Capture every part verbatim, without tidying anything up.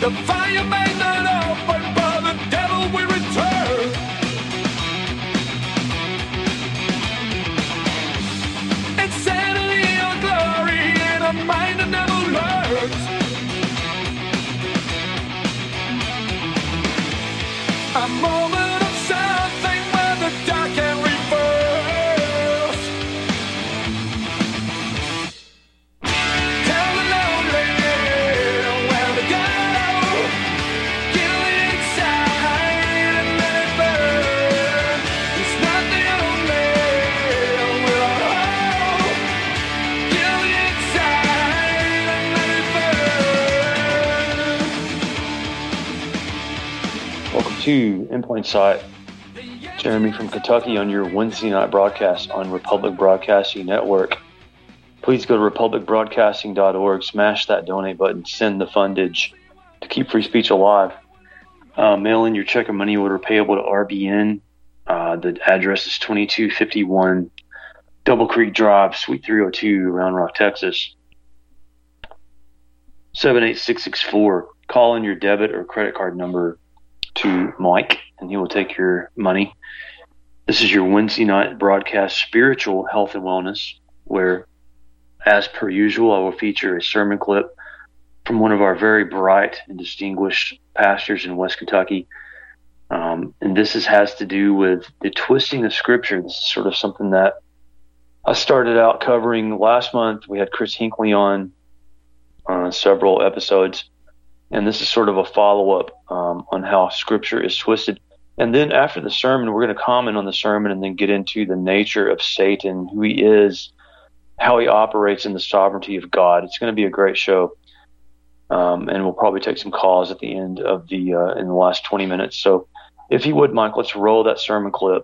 The fire may not open, but the devil will return. Insanity or glory in a mind that never learns. A moment of something where the dark can reverse. Tell the lonely where to go. Kill it inside and let it burn. It's not the only will I hold. Kill it inside and let it burn. Welcome to In Plain Sight. Jeremy from Kentucky on your Wednesday night broadcast on Republic Broadcasting Network. Please go to republic broadcasting dot org, smash that donate button, send the fundage to keep free speech alive. Uh, mail in your check or money order payable to R B N. Uh, the address is twenty-two fifty-one Double Creek Drive, Suite three oh two, Round Rock, Texas. seven eight six six four. Call in your debit or credit card number to Mike, and he will take your money. This is your Wednesday night broadcast, Spiritual Health and Wellness, where, as per usual, I will feature a sermon clip from one of our very bright and distinguished pastors in West Kentucky. Um, and this is, has to do with the twisting of Scripture. This is sort of something that I started out covering last month. We had Chris Hinckley on uh, several episodes. And this is sort of a follow-up um, on how Scripture is twisted. And then after the sermon, we're going to comment on the sermon and then get into the nature of Satan, who he is, how he operates in the sovereignty of God. It's going to be a great show. Um, and we'll probably take some calls at the end of the, uh, in the last twenty minutes. So if you would, Mike, let's roll that sermon clip.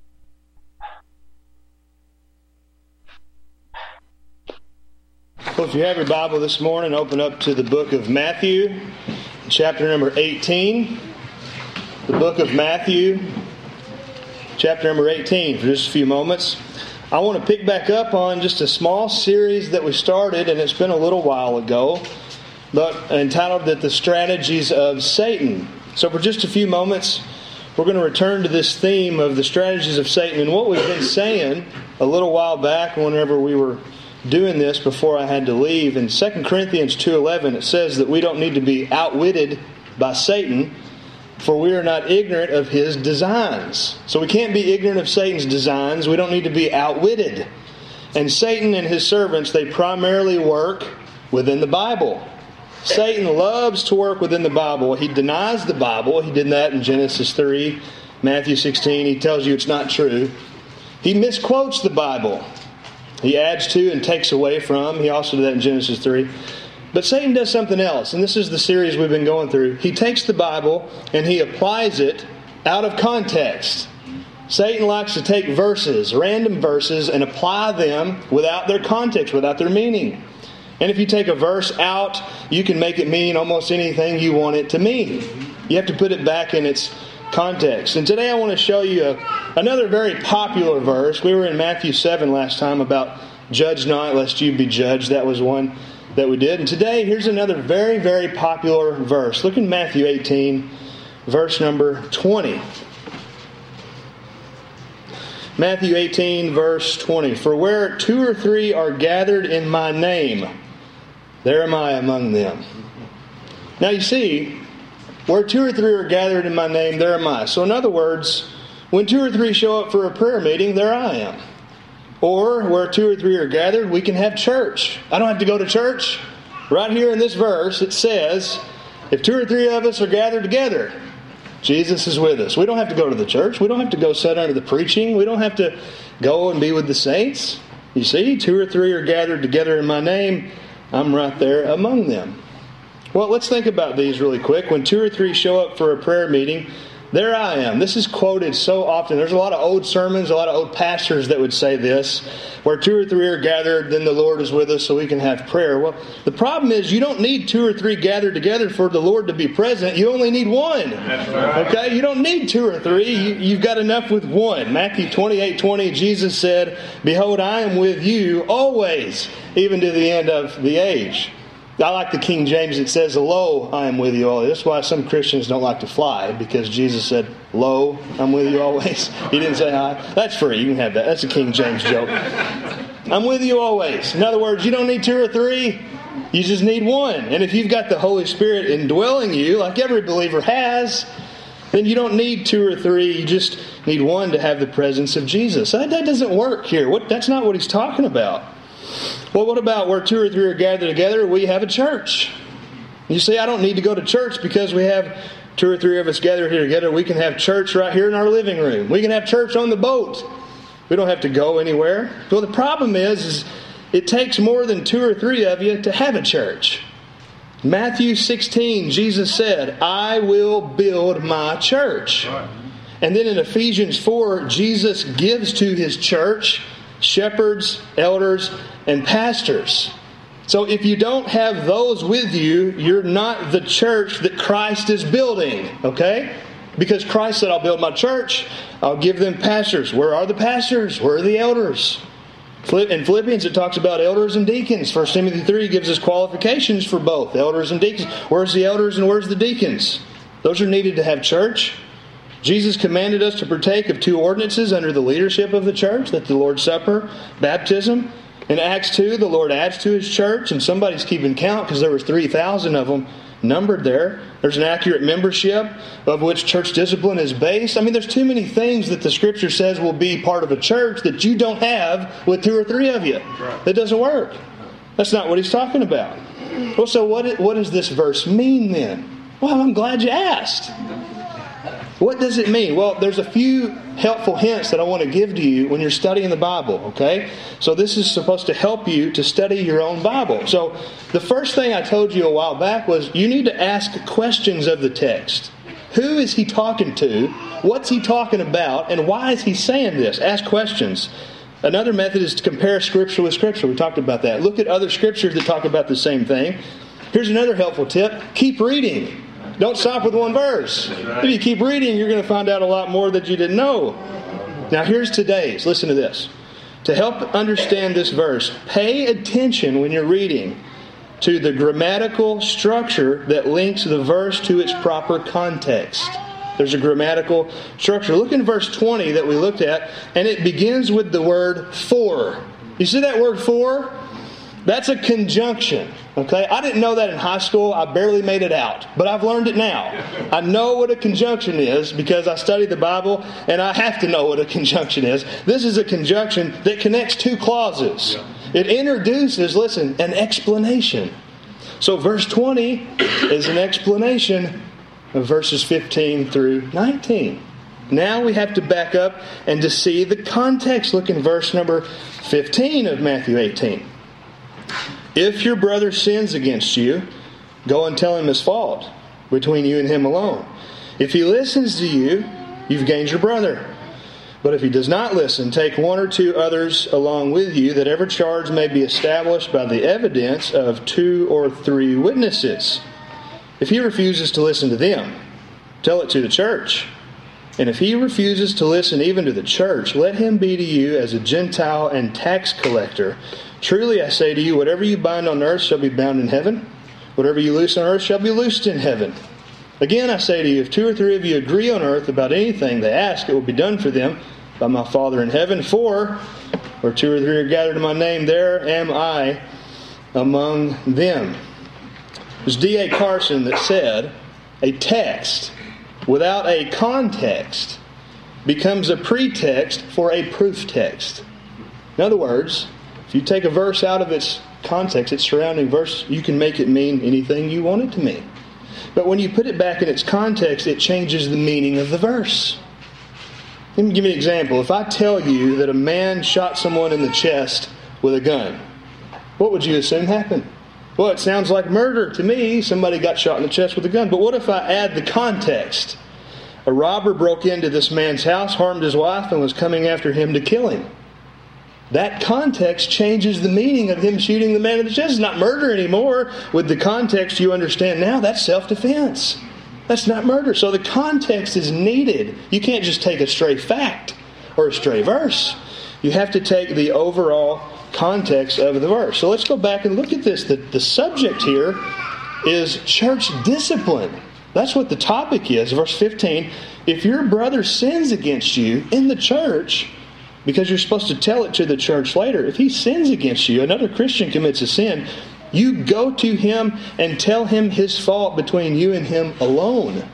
Well, if you have your Bible this morning, open up to the book of Matthew, chapter number eighteen. The book of Matthew, chapter number eighteen, for just a few moments. I want to pick back up on just a small series that we started, and it's been a little while ago, but entitled that The Strategies of Satan. So for just a few moments, we're going to return to this theme of the strategies of Satan. And what we've been saying a little while back, whenever we were doing this before I had to leave, in Second Corinthians two eleven, it says that we don't need to be outwitted by Satan, for we are not ignorant of his designs. So we can't be ignorant of Satan's designs. We don't need to be outwitted. And Satan and his servants, they primarily work within the Bible. Satan loves to work within the Bible. He denies the Bible. He did that in Genesis three, Matthew sixteen. He tells you it's not true. He misquotes the Bible. He adds to and takes away from. He also did that in Genesis three. But Satan does something else, and this is the series we've been going through. He takes the Bible and he applies it out of context. Satan likes to take verses, random verses, and apply them without their context, without their meaning. And if you take a verse out, you can make it mean almost anything you want it to mean. You have to put it back in its context. And today I want to show you a, another very popular verse. We were in Matthew seven last time about judge not lest you be judged. That was one that we did. And today here's another very, very popular verse. Look in Matthew eighteen, verse number twenty. Matthew eighteen, verse twenty. For where two or three are gathered in my name, there am I among them. Now you see, where two or three are gathered in my name, there am I. So in other words, when two or three show up for a prayer meeting, there I am. Or where two or three are gathered, we can have church. I don't have to go to church. Right here in this verse, it says, if two or three of us are gathered together, Jesus is with us. We don't have to go to the church. We don't have to go sit under the preaching. We don't have to go and be with the saints. You see, two or three are gathered together in my name, I'm right there among them. Well, let's think about these really quick. When two or three show up for a prayer meeting, there I am. This is quoted so often. There's a lot of old sermons, a lot of old pastors that would say this. Where two or three are gathered, then the Lord is with us so we can have prayer. Well, the problem is you don't need two or three gathered together for the Lord to be present. You only need one. That's right. Okay? You don't need two or three. You, you've got enough with one. Matthew twenty-eight twenty, Jesus said, behold, I am with you always, even to the end of the age. I like the King James. It says, "Lo, I am with you always." That's why some Christians don't like to fly, because Jesus said, "Lo, I'm with you always." He didn't say hi. That's free. You can have that. That's a King James joke. I'm with you always. In other words, you don't need two or three. You just need one. And if you've got the Holy Spirit indwelling you, like every believer has, then you don't need two or three. You just need one to have the presence of Jesus. That, that doesn't work here. What, that's not what he's talking about. Well, what about where two or three are gathered together? We have a church. You see, I don't need to go to church because we have two or three of us gathered here together. We can have church right here in our living room. We can have church on the boat. We don't have to go anywhere. Well, the problem is, is it takes more than two or three of you to have a church. Matthew sixteen, Jesus said, "I will build my church." And then in Ephesians four, Jesus gives to his church shepherds, elders, and pastors. So if you don't have those with you, you're not the church that Christ is building. Okay? Because Christ said, "I'll build my church. I'll give them pastors." Where are the pastors? Where are the elders? In Philippians, it talks about elders and deacons. First Timothy three gives us qualifications for both elders and deacons. Where's the elders and where's the deacons? Those are needed to have church. Jesus commanded us to partake of two ordinances under the leadership of the church. That's the Lord's Supper, baptism. In Acts two, the Lord adds to his church, and somebody's keeping count because there was three thousand of them numbered there. There's an accurate membership of which church discipline is based. I mean, there's too many things that the Scripture says will be part of a church that you don't have with two or three of you. That doesn't work. That's not what he's talking about. Well, so what, what does this verse mean then? Well, I'm glad you asked. What does it mean? Well, there's a few helpful hints that I want to give to you when you're studying the Bible, okay? So this is supposed to help you to study your own Bible. So the first thing I told you a while back was you need to ask questions of the text. Who is he talking to? What's he talking about? And why is he saying this? Ask questions. Another method is to compare Scripture with Scripture. We talked about that. Look at other Scriptures that talk about the same thing. Here's another helpful tip. Keep reading. Don't stop with one verse. If you keep reading, you're going to find out a lot more that you didn't know. Now here's today's. Listen to this. To help understand this verse, pay attention when you're reading to the grammatical structure that links the verse to its proper context. There's a grammatical structure. Look in verse twenty that we looked at, and it begins with the word for. You see that word for? That's a conjunction. Okay, I didn't know that in high school. I barely made it out, but I've learned it now. I know what a conjunction is because I studied the Bible, and I have to know what a conjunction is. This is a conjunction that connects two clauses. It introduces, listen, an explanation. So verse twenty is an explanation of verses fifteen through nineteen. Now we have to back up and to see the context. Look in verse number fifteen of Matthew eighteen. If your brother sins against you, go and tell him his fault between you and him alone. If he listens to you, you've gained your brother. But if he does not listen, take one or two others along with you, that every charge may be established by the evidence of two or three witnesses. If he refuses to listen to them, tell it to the church. And if he refuses to listen even to the church, let him be to you as a Gentile and tax collector. Truly I say to you, whatever you bind on earth shall be bound in heaven. Whatever you loose on earth shall be loosed in heaven. Again I say to you, if two or three of you agree on earth about anything they ask, it will be done for them by my Father in heaven. For where two or three are gathered in my name, there am I among them. It was D A Carson that said, a text without a context becomes a pretext for a proof text. In other words, if you take a verse out of its context, its surrounding verse, you can make it mean anything you want it to mean. But when you put it back in its context, it changes the meaning of the verse. Let me give you an example. If I tell you that a man shot someone in the chest with a gun, what would you assume happened? Well, it sounds like murder to me. Somebody got shot in the chest with a gun. But what if I add the context? A robber broke into this man's house, harmed his wife, and was coming after him to kill him. That context changes the meaning of him shooting the man in the chest. It's not murder anymore. With the context you understand now, that's self-defense. That's not murder. So the context is needed. You can't just take a stray fact or a stray verse. You have to take the overall context of the verse. So let's go back and look at this. The, the subject here is church discipline. That's what the topic is. Verse fifteen, if your brother sins against you in the church, because you're supposed to tell it to the church later, if he sins against you, another Christian commits a sin, you go to him and tell him his fault between you and him alone.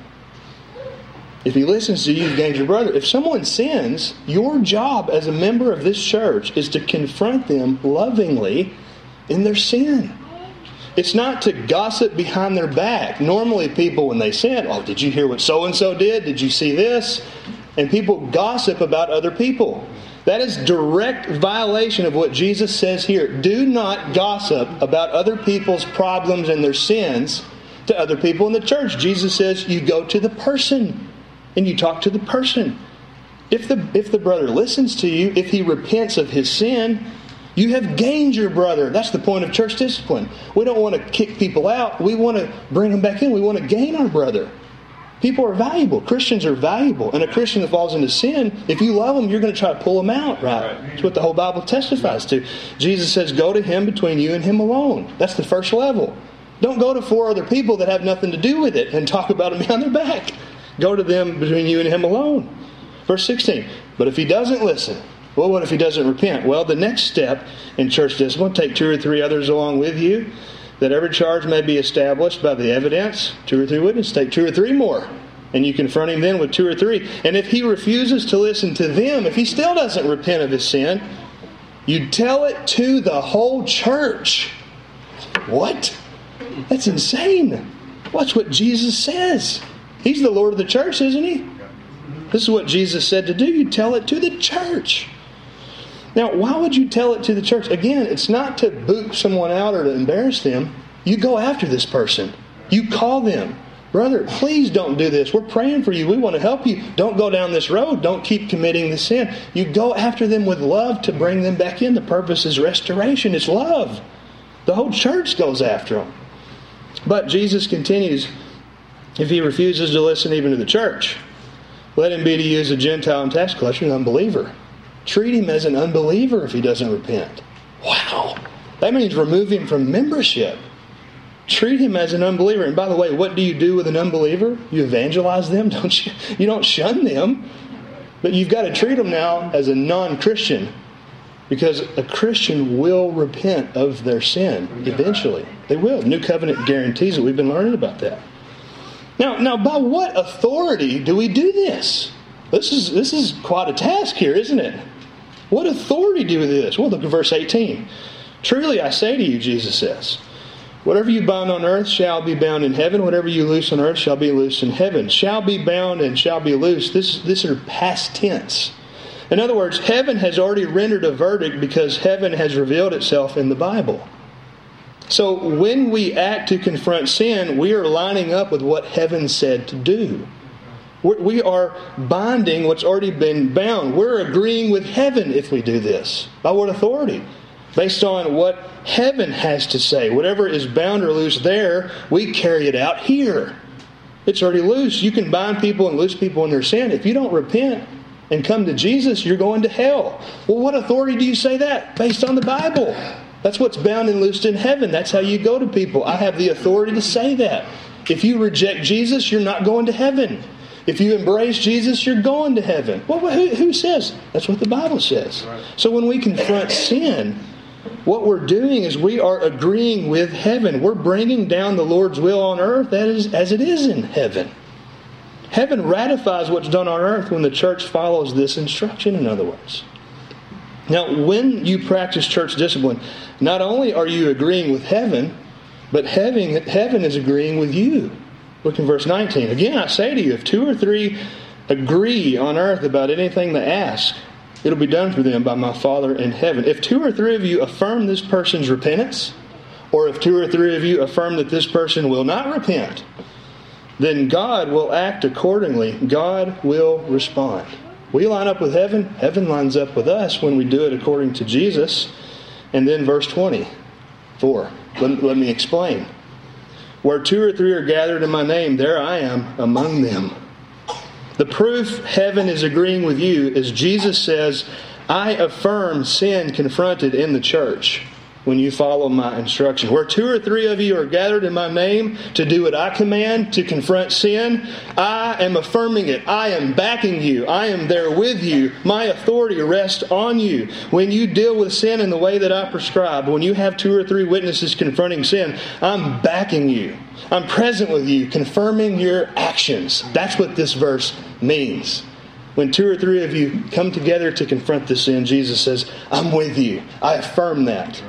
If he listens to you, you've gained your brother. If someone sins, your job as a member of this church is to confront them lovingly in their sin. It's not to gossip behind their back. Normally people, when they sin, oh, did you hear what so-and-so did? Did you see this? And people gossip about other people. That is direct violation of what Jesus says here. Do not gossip about other people's problems and their sins to other people in the church. Jesus says you go to the person and you talk to the person. If the if the brother listens to you, if he repents of his sin, you have gained your brother. That's the point of church discipline. We don't want to kick people out. We want to bring them back in. We want to gain our brother. People are valuable. Christians are valuable. And a Christian that falls into sin, if you love them, you're going to try to pull them out, right? That's what the whole Bible testifies to. Jesus says, go to him between you and him alone. That's the first level. Don't go to four other people that have nothing to do with it and talk about them behind their back. Go to them between you and him alone. Verse sixteen, but if he doesn't listen, well, what if he doesn't repent? Well, the next step in church discipline, take two or three others along with you, that every charge may be established by the evidence. Two or three witnesses, take two or three more. And you confront him then with two or three. And if he refuses to listen to them, if he still doesn't repent of his sin, you tell it to the whole church. What? That's insane. Watch what Jesus says. He's the Lord of the church, isn't he? This is what Jesus said to do. You tell it to the church. Now, why would you tell it to the church? Again, it's not to boot someone out or to embarrass them. You go after this person. You call them. Brother, please don't do this. We're praying for you. We want to help you. Don't go down this road. Don't keep committing the sin. You go after them with love to bring them back in. The purpose is restoration. It's love. The whole church goes after them. But Jesus continues, if he refuses to listen even to the church, let him be to you as a Gentile and tax collector, an unbeliever. Treat him as an unbeliever if he doesn't repent. Wow. That means remove him from membership. Treat him as an unbeliever. And by the way, what do you do with an unbeliever? You evangelize them, don't you? You don't shun them. But you've got to treat them now as a non-Christian. Because a Christian will repent of their sin eventually. They will. New Covenant guarantees it. We've been learning about that. Now, now, by what authority do we do this? This is this is quite a task here, isn't it? What authority do we do this? Well, look at verse eighteen. Truly I say to you, Jesus says, whatever you bind on earth shall be bound in heaven. Whatever you loose on earth shall be loosed in heaven. Shall be bound and shall be loosed. This, this are past tense. In other words, heaven has already rendered a verdict because heaven has revealed itself in the Bible. So when we act to confront sin, we are lining up with what heaven said to do. We are binding what's already been bound. We're agreeing with heaven if we do this. By what authority? Based on what heaven has to say. Whatever is bound or loose there, we carry it out here. It's already loose. You can bind people and loose people in their sin. If you don't repent and come to Jesus, you're going to hell. Well, what authority do you say that? Based on the Bible. That's what's bound and loosed in heaven. That's how you go to people. I have the authority to say that. If you reject Jesus, you're not going to heaven. If you embrace Jesus, you're going to heaven. Well, who, who says? That's what the Bible says. So when we confront sin, what we're doing is we are agreeing with heaven. We're bringing down the Lord's will on earth as, as it is in heaven. Heaven ratifies what's done on earth when the church follows this instruction, in other words. Now, when you practice church discipline, not only are you agreeing with heaven, but heaven, heaven is agreeing with you. Look in verse nineteen. Again, I say to you, if two or three agree on earth about anything they ask, it'll be done for them by my Father in heaven. If two or three of you affirm this person's repentance, or if two or three of you affirm that this person will not repent, then God will act accordingly. God will respond. We line up with heaven. Heaven lines up with us when we do it according to Jesus. And then verse twenty-four. Let, let me explain. Where two or three are gathered in my name, there I am among them. The proof heaven is agreeing with you is Jesus says, I affirm sin confronted in the church when you follow my instruction. Where two or three of you are gathered in my name to do what I command, to confront sin, I am affirming it. I am backing you. I am there with you. My authority rests on you. When you deal with sin in the way that I prescribe, when you have two or three witnesses confronting sin, I'm backing you. I'm present with you, confirming your actions. That's what this verse means. When two or three of you come together to confront the sin, Jesus says, I'm with you. I affirm that.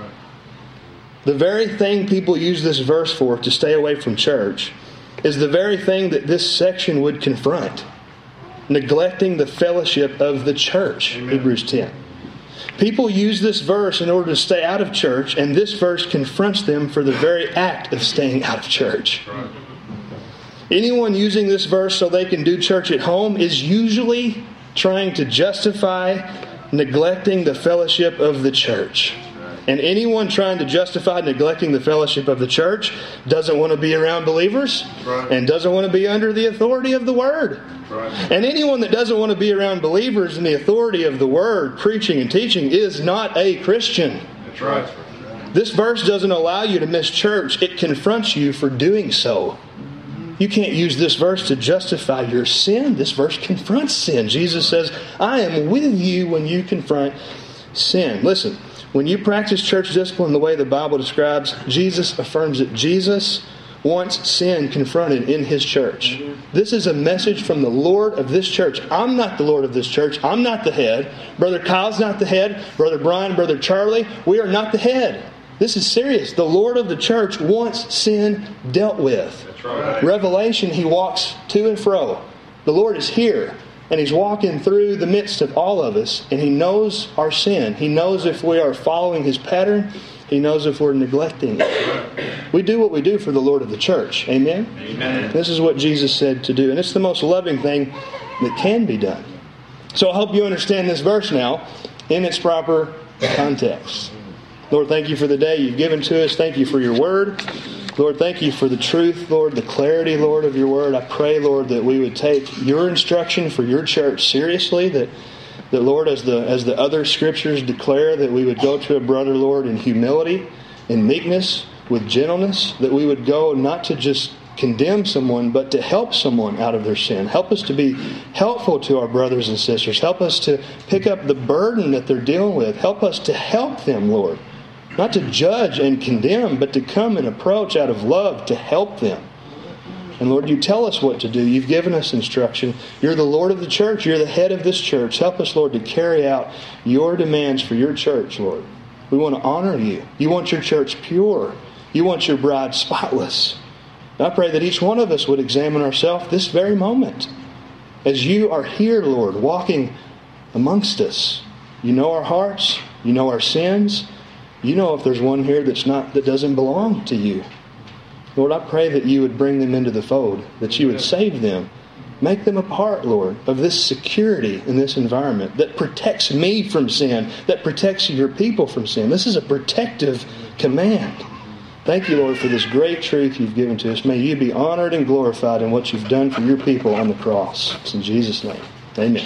The very thing people use this verse for to stay away from church is the very thing that this section would confront. Neglecting the fellowship of the church. Amen. Hebrews ten. People use this verse in order to stay out of church, and this verse confronts them for the very act of staying out of church. Right. Anyone using this verse so they can do church at home is usually trying to justify neglecting the fellowship of the church. And anyone trying to justify neglecting the fellowship of the church doesn't want to be around believers, right, and doesn't want to be under the authority of the Word. Right. And anyone that doesn't want to be around believers and the authority of the Word, preaching and teaching, is not a Christian. That's right. This verse doesn't allow you to miss church. It confronts you for doing so. You can't use this verse to justify your sin. This verse confronts sin. Jesus says, I am with you when you confront sin. Listen. When you practice church discipline the way the Bible describes, Jesus affirms it. Jesus wants sin confronted in His church. This is a message from the Lord of this church. I'm not the Lord of this church. I'm not the head. Brother Kyle's not the head. Brother Brian, Brother Charlie, we are not the head. This is serious. The Lord of the church wants sin dealt with. That's right. Revelation, He walks to and fro. The Lord is here. And He's walking through the midst of all of us. And He knows our sin. He knows if we are following His pattern. He knows if we're neglecting it. We do what we do for the Lord of the church. Amen? Amen. This is what Jesus said to do. And it's the most loving thing that can be done. So I hope you understand this verse now in its proper context. Lord, thank you for the day you've given to us. Thank you for your word. Lord, thank you for the truth, Lord, the clarity, Lord, of your word. I pray, Lord, that we would take your instruction for your church seriously, that, that Lord, as the as the other scriptures declare, that we would go to a brother, Lord, in humility, in meekness, with gentleness, that we would go not to just condemn someone, but to help someone out of their sin. Help us to be helpful to our brothers and sisters. Help us to pick up the burden that they're dealing with. Help us to help them, Lord. Not to judge and condemn, but to come and approach out of love to help them. And Lord, you tell us what to do. You've given us instruction. You're the Lord of the church. You're the head of this church. Help us, Lord, to carry out your demands for your church, Lord. We want to honor you. You want your church pure. You want your bride spotless. And I pray that each one of us would examine ourselves this very moment. As you are here, Lord, walking amongst us. You know our hearts. You know our sins. You know if there's one here that's not that doesn't belong to you. Lord, I pray that you would bring them into the fold, that you would save them. Make them a part, Lord, of this security in this environment that protects me from sin, that protects your people from sin. This is a protective command. Thank you, Lord, for this great truth you've given to us. May you be honored and glorified in what you've done for your people on the cross. It's in Jesus' name. Amen.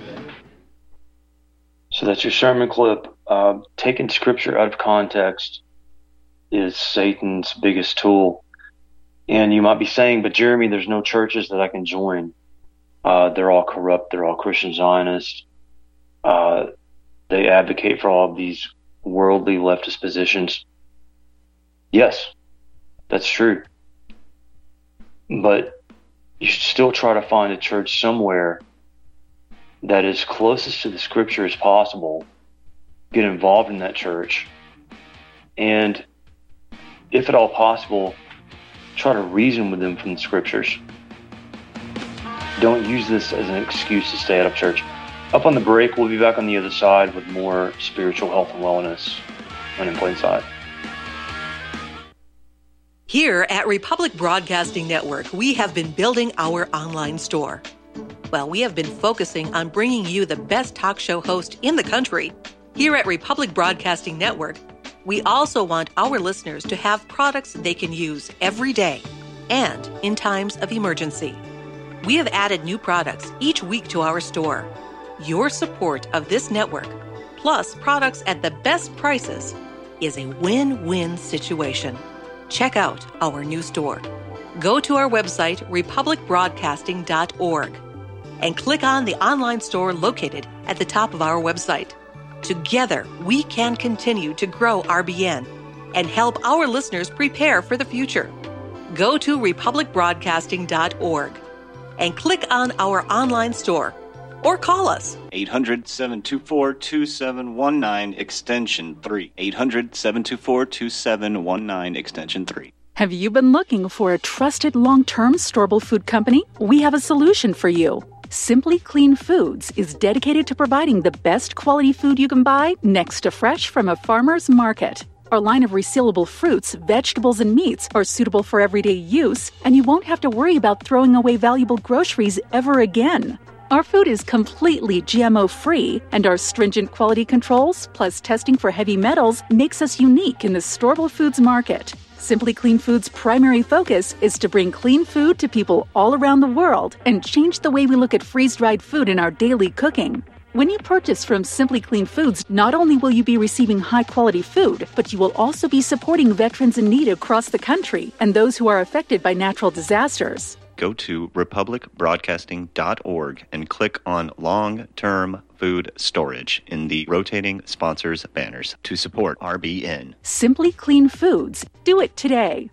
So that's your sermon clip. Uh, taking Scripture out of context is Satan's biggest tool. And you might be saying, but Jeremy, there's no churches that I can join. Uh, they're all corrupt. They're all Christian Zionists. Uh, they advocate for all of these worldly leftist positions. Yes, that's true. But you should still try to find a church somewhere that is closest to the Scripture as possible. Get involved in that church. And if at all possible, try to reason with them from the Scriptures. Don't use this as an excuse to stay out of church. Up on the break, we'll be back on the other side with more spiritual health and wellness on In Plain Sight. Here at Republic Broadcasting Network, we have been building our online store. Well, we have been focusing on bringing you the best talk show host in the country. Here at Republic Broadcasting Network, we also want our listeners to have products they can use every day and in times of emergency. We have added new products each week to our store. Your support of this network plus products at the best prices is a win-win situation. Check out our new store. Go to our website, republic broadcasting dot org, and click on the online store located at the top of our website. Together, we can continue to grow R B N and help our listeners prepare for the future. Go to republic broadcasting dot org and click on our online store or call us. eight hundred, seven two four, two seven one nine, extension three. eight hundred, seven two four, two seven one nine, extension three. Have you been looking for a trusted long-term storable food company? We have a solution for you. Simply Clean Foods is dedicated to providing the best quality food you can buy next to fresh from a farmer's market. Our line of resealable fruits, vegetables, and meats are suitable for everyday use, and you won't have to worry about throwing away valuable groceries ever again. Our food is completely G M O-free, and our stringent quality controls, plus testing for heavy metals, makes us unique in the storable foods market. Simply Clean Foods' primary focus is to bring clean food to people all around the world and change the way we look at freeze-dried food in our daily cooking. When you purchase from Simply Clean Foods, not only will you be receiving high-quality food, but you will also be supporting veterans in need across the country and those who are affected by natural disasters. Go to republic broadcasting dot org and click on long-term food storage in the rotating sponsors banners to support R B N. Simply Clean Foods. Do it today.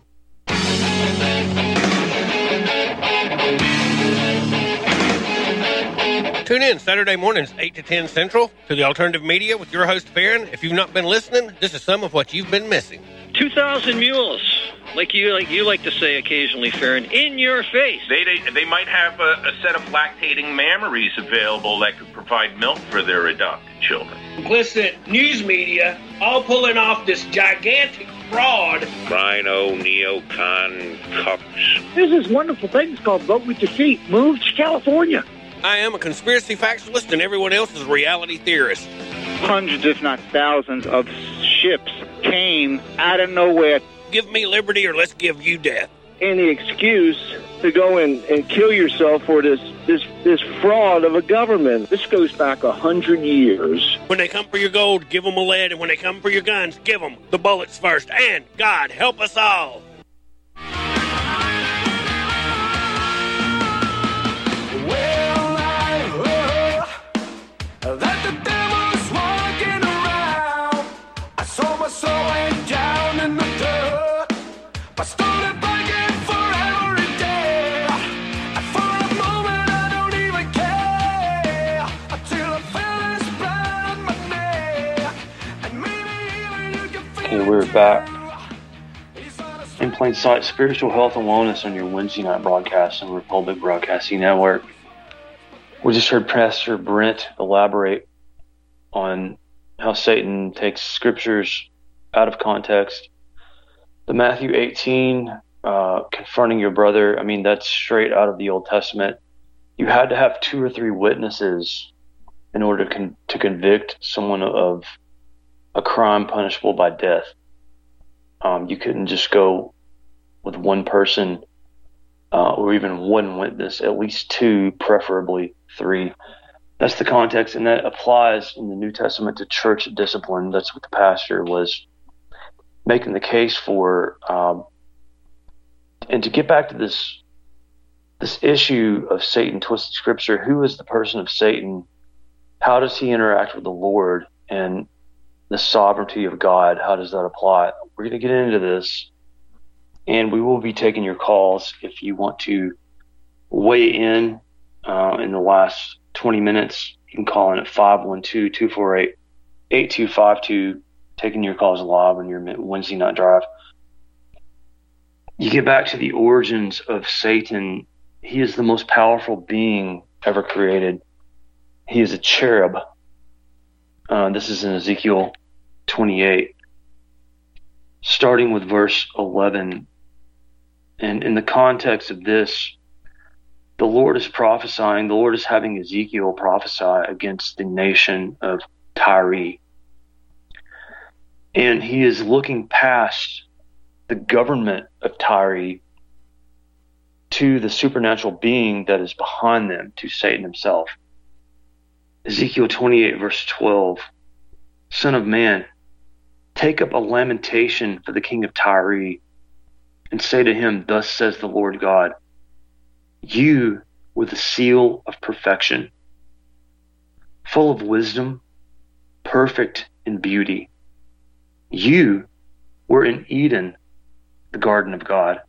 Tune in Saturday mornings, eight to ten Central, to the Alternative Media with your host, Farron. If you've not been listening, this is some of what you've been missing. two thousand mules, like you like you like to say occasionally, Farron, in your face. They they, they might have a, a set of lactating mammaries available that could provide milk for their adopted children. Complicit news media all pulling off this gigantic fraud. Rhino, neocon, cucks. There's this wonderful thing called Vote With Your Feet. Move to California. I am a conspiracy factualist, and everyone else is a reality theorist. Hundreds, if not thousands, of ships came out of nowhere. Give me liberty or let's give you death. Any excuse to go and, and kill yourself for this, this this fraud of a government. This goes back a hundred years. When they come for your gold, give them a lead, and when they come for your guns, give them the bullets first. And God help us all. That the devil's walking around. I saw my soul laid down in the dirt. I started begging for every day. And for a moment I don't even care. Until I feel this blood on my neck. And maybe even you can feel Okay, we're back. In Plain Sight, spiritual health and wellness on your Wednesday night broadcast on Republic Broadcasting Network. We just heard Pastor Brent elaborate on how Satan takes scriptures out of context. The Matthew eighteen, uh, confronting your brother, I mean, that's straight out of the Old Testament. You had to have two or three witnesses in order to, con- to convict someone of a crime punishable by death. Um, you couldn't just go with one person uh, or even one witness, at least two, preferably three. That's the context, and that applies in the New Testament to church discipline. That's what the pastor was making the case for. Um, and to get back to this this issue of Satan twisted scripture, who is the person of Satan? How does he interact with the Lord and the sovereignty of God? How does that apply? We're going to get into this, and we will be taking your calls if you want to weigh in uh, in the last twenty minutes. You can call in at five one two, two four eight, eight two five two, taking your calls live on your Wednesday night drive. You get back to the origins of Satan. He is the most powerful being ever created. He is a cherub. Uh, this is in Ezekiel twenty-eight, starting with verse eleven. And in the context of this, the Lord is prophesying, the Lord is having Ezekiel prophesy against the nation of Tyre. And he is looking past the government of Tyre to the supernatural being that is behind them, to Satan himself. Ezekiel twenty-eight, verse twelve. Son of man, take up a lamentation for the king of Tyre, and say to him, thus says the Lord God, you were the seal of perfection, full of wisdom, perfect in beauty. You were in Eden, the garden of God.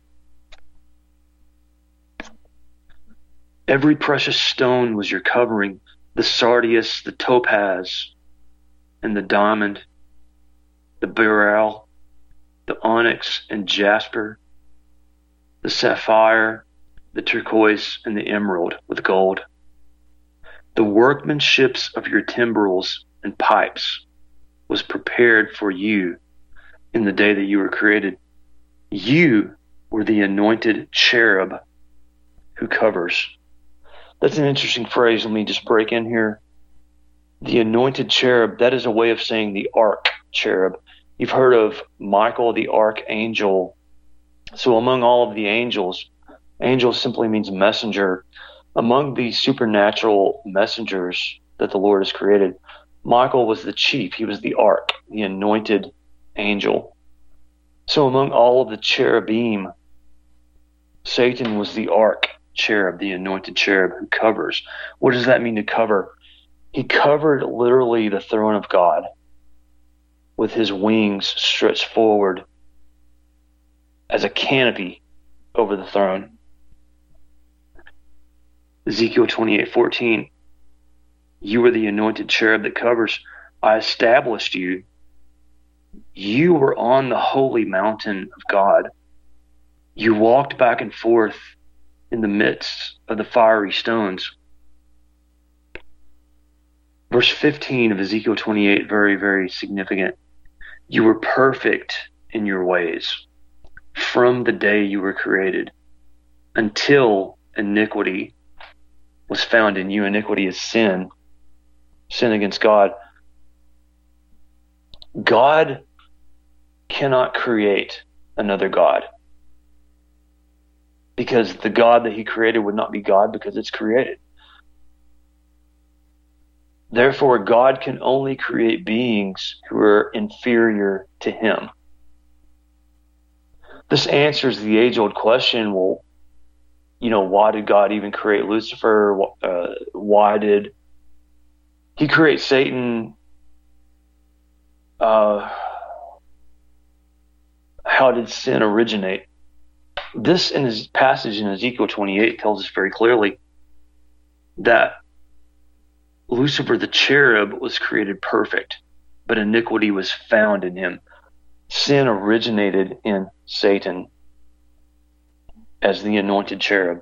Every precious stone was your covering, the sardius, the topaz, and the diamond, the beryl, the onyx and jasper, the sapphire, the turquoise, and the emerald with gold. The workmanships of your timbrels and pipes was prepared for you in the day that you were created. You were the anointed cherub who covers. That's an interesting phrase. Let me just break in here. The anointed cherub, that is a way of saying the arch cherub. You've heard of Michael the archangel. So among all of the angels, angel simply means messenger. Among the supernatural messengers that the Lord has created, Michael was the chief. He was the arch, the anointed angel. So among all of the cherubim, Satan was the arch cherub, the anointed cherub who covers. What does that mean to cover? He covered literally the throne of God with his wings stretched forward as a canopy over the throne. Ezekiel twenty-eight fourteen, you were the anointed cherub that covers. I established you. You were on the holy mountain of God. You walked back and forth in the midst of the fiery stones. Verse fifteen of Ezekiel twenty-eight, very, very significant. You were perfect in your ways from the day you were created until iniquity was found in you. Iniquity is sin, sin against God. God cannot create another God, because the God that he created would not be God because it's created. Therefore, God can only create beings who are inferior to him. This answers the age-old question, well, you know, why did God even create Lucifer? Uh, why did he create Satan? Uh, how did sin originate? This in his passage in Ezekiel twenty-eight tells us very clearly that Lucifer the cherub was created perfect, but iniquity was found in him. Sin originated in Satan as the anointed cherub.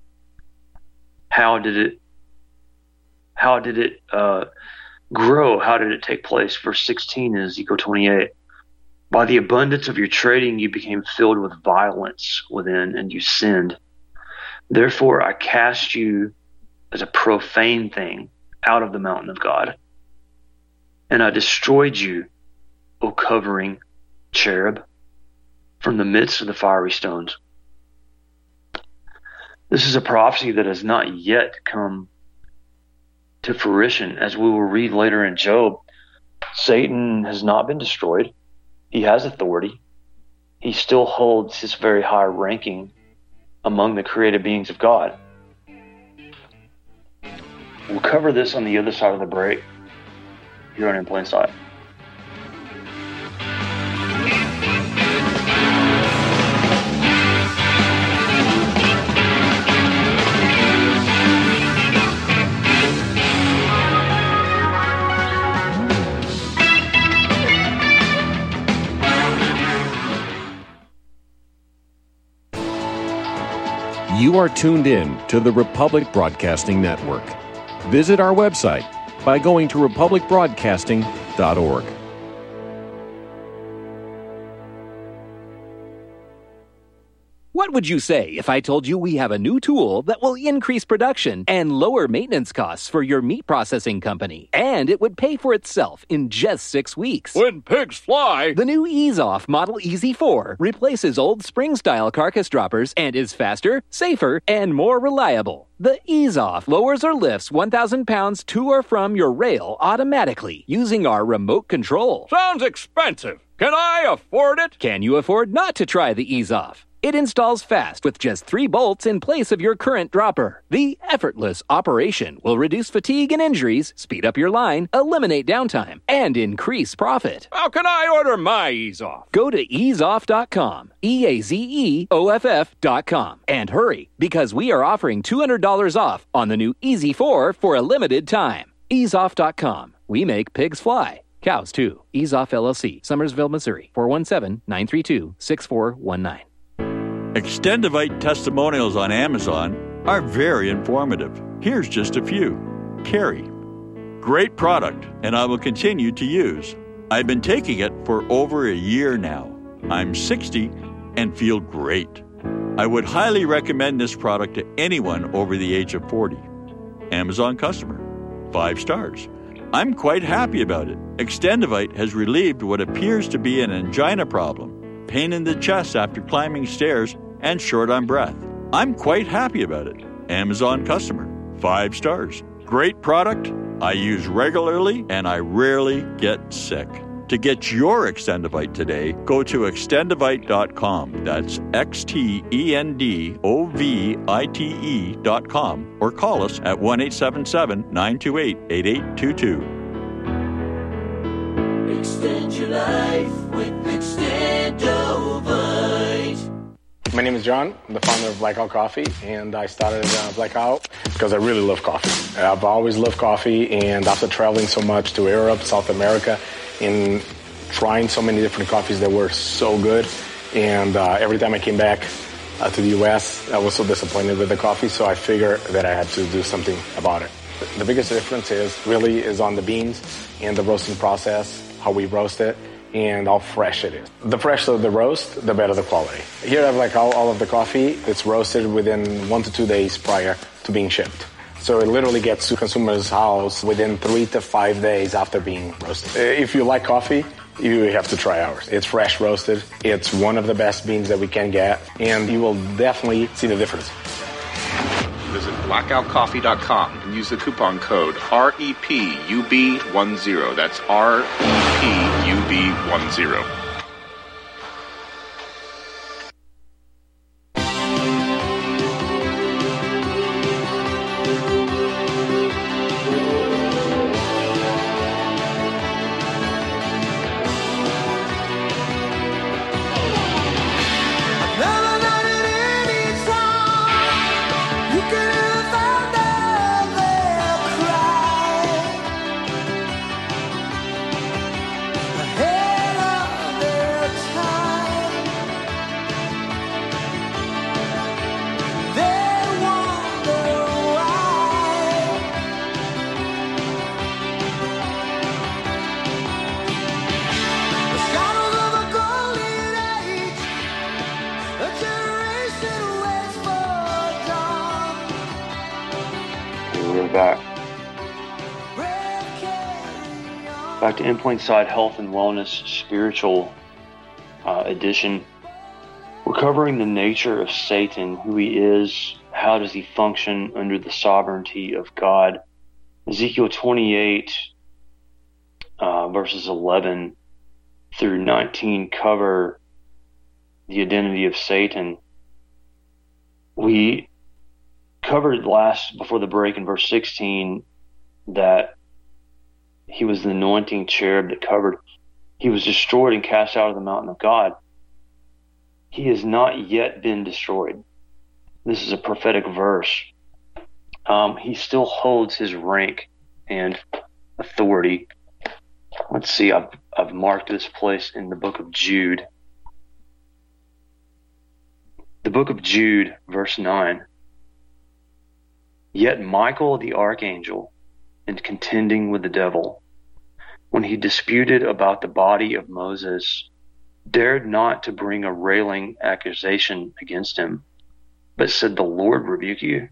How did it how did it uh, grow? How did it take place? Verse sixteen in Ezekiel twenty-eight. By the abundance of your trading, you became filled with violence within, and you sinned. Therefore, I cast you as a profane thing out of the mountain of God, and I destroyed you, O covering cherub, from the midst of the fiery stones. This is a prophecy that has not yet come to fruition. As we will read later in Job, Satan has not been destroyed. He has authority. He still holds his very high ranking among the created beings of God. We'll cover this on the other side of the break here on In Plain Sight. You are tuned in to the Republic Broadcasting Network. Visit our website by going to republic broadcasting dot org. What What would you say if I told you we have a new tool that will increase production and lower maintenance costs for your meat processing company, and it would pay for itself in just six weeks? When pigs fly! The new Ease Off Model E Z four replaces old spring-style carcass droppers and is faster, safer, and more reliable. The Ease Off lowers or lifts one thousand pounds to or from your rail automatically using our remote control. Sounds expensive. Can I afford it? Can you afford not to try the Ease Off? It installs fast with just three bolts in place of your current dropper. The effortless operation will reduce fatigue and injuries, speed up your line, eliminate downtime, and increase profit. How can I order my Ease Off? Go to ease off dot com, E A Z E O F F dot com, and hurry, because we are offering two hundred dollars off on the new E Z four for a limited time. ease off dot com. We make pigs fly. Cows, too. Ease Off L L C, Summersville, Missouri, four one seven, nine three two, six four one nine. Extendivite testimonials on Amazon are very informative. Here's just a few. Carrie. Great product, and I will continue to use. I've been taking it for over a year now. I'm sixty and feel great. I would highly recommend this product to anyone over the age of forty. Amazon customer. Five stars. I'm quite happy about it. Extendivite has relieved what appears to be an angina problem, pain in the chest after climbing stairs, and short on breath. I'm quite happy about it. Amazon customer. Five stars. Great product. I use regularly, and I rarely get sick. To get your Extendivite today, go to extendivite dot com. That's X T E N D O V I T E dot com. Or call us at one eight seven seven, nine two eight, eight eight two two. Extend your life with Extendovite. My name is John. I'm the founder of Blackout Coffee, and I started uh, Blackout because I really love coffee. I've always loved coffee, and after traveling so much to Europe, South America, and trying so many different coffees that were so good, and uh, every time I came back uh, to the U S, I was so disappointed with the coffee, so I figured that I had to do something about it. The biggest difference is really is on the beans and the roasting process, how we roast it, and how fresh it is. The fresher the roast, the better the quality. Here I have like all, all of the coffee. It's roasted within one to two days prior to being shipped. So it literally gets to consumer's house within three to five days after being roasted. If you like coffee, you have to try ours. It's fresh roasted. It's one of the best beans that we can get, and you will definitely see the difference. Visit blackout coffee dot com and use the coupon code R E P U B ten. That's R E P U B ten. Back. Back to Endpoint Side Health and Wellness Spiritual uh, Edition. We're covering the nature of Satan, who he is, how does he function under the sovereignty of God. Ezekiel twenty-eight, uh, verses eleven through nineteen cover the identity of Satan. We covered last before the break in verse sixteen that he was the anointing cherub that covered. He was destroyed and cast out of the mountain of God. He has not yet been destroyed. This is a prophetic verse. Um, he still holds his rank and authority. Let's see, I've, I've marked this place in the book of Jude. The book of Jude, verse nine. Yet Michael the archangel, in contending with the devil, when he disputed about the body of Moses, dared not to bring a railing accusation against him, but said, "The Lord rebuke you."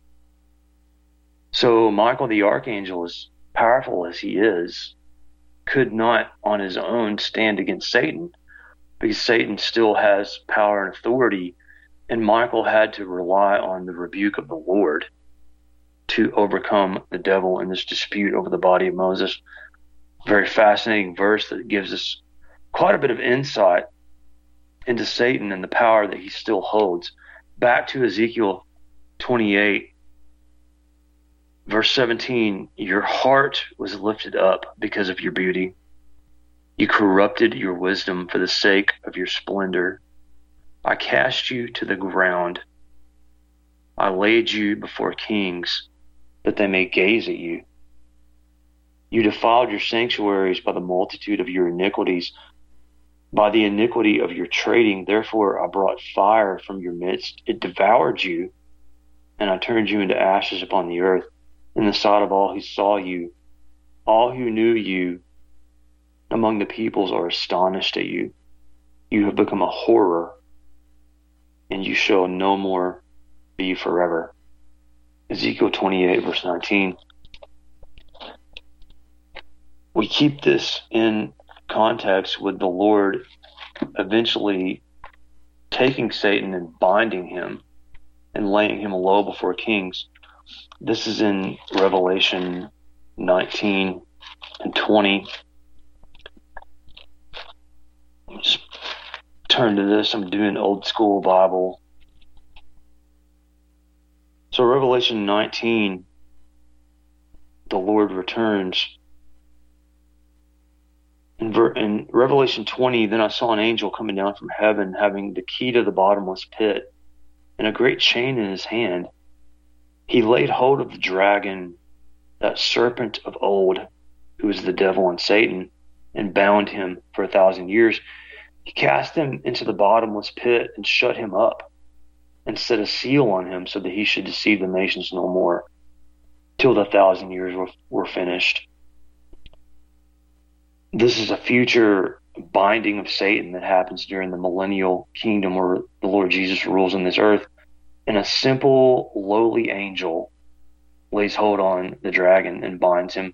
So Michael the archangel, as powerful as he is, could not on his own stand against Satan, because Satan still has power and authority, and Michael had to rely on the rebuke of the Lord to overcome the devil in this dispute over the body of Moses. Very fascinating verse that gives us quite a bit of insight into Satan and the power that he still holds. Back to Ezekiel twenty-eight, verse seventeen, "Your heart was lifted up because of your beauty. You corrupted your wisdom for the sake of your splendor. I cast you to the ground. I laid you before kings, that they may gaze at you. You defiled your sanctuaries by the multitude of your iniquities, by the iniquity of your trading. Therefore I brought fire from your midst. It devoured you, and I turned you into ashes upon the earth, in the sight of all who saw you. All who knew you among the peoples are astonished at you. You have become a horror, and you shall no more be forever." Ezekiel twenty-eight, verse nineteen. We keep this in context with the Lord eventually taking Satan and binding him and laying him low before kings. This is in Revelation nineteen and twenty. Just turn to this. I'm doing old school Bible. So Revelation nineteen, the Lord returns. In, ver- in Revelation twenty, "Then I saw an angel coming down from heaven, having the key to the bottomless pit and a great chain in his hand. He laid hold of the dragon, that serpent of old, who is the devil and Satan, and bound him for a thousand years. He cast him into the bottomless pit and shut him up, and set a seal on him, so that he should deceive the nations no more, till the thousand years were, were finished." This is a future binding of Satan that happens during the millennial kingdom, where the Lord Jesus rules on this earth, and a simple, lowly angel lays hold on the dragon and binds him.